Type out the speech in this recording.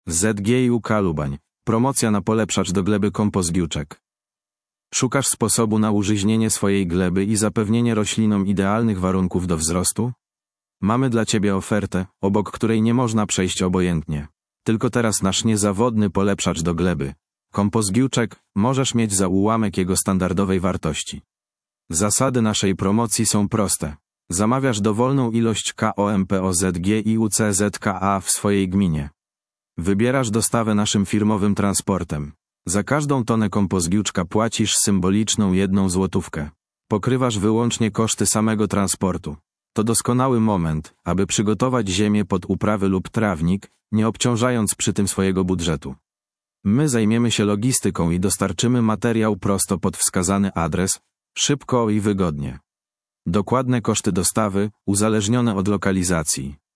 ZGIUK Lubań. Promocja na polepszacz do gleby Kompost Giuczek. Szukasz sposobu na użyźnienie swojej gleby i zapewnienie roślinom idealnych warunków do wzrostu? Mamy dla Ciebie ofertę, obok której nie można przejść obojętnie. Tylko teraz nasz niezawodny polepszacz do gleby. Kompost Giuczek możesz mieć za ułamek jego standardowej wartości. Zasady naszej promocji są proste. Zamawiasz dowolną ilość KOMPOZGIUCZKA w swojej gminie. Wybierasz dostawę naszym firmowym transportem. Za każdą tonę Kompost Giuczka płacisz symboliczną 1 złotówkę. Pokrywasz wyłącznie koszty samego transportu. To doskonały moment, aby przygotować ziemię pod uprawy lub trawnik, nie obciążając przy tym swojego budżetu. My zajmiemy się logistyką i dostarczymy materiał prosto pod wskazany adres, szybko i wygodnie. Dokładne koszty dostawy, uzależnione od lokalizacji.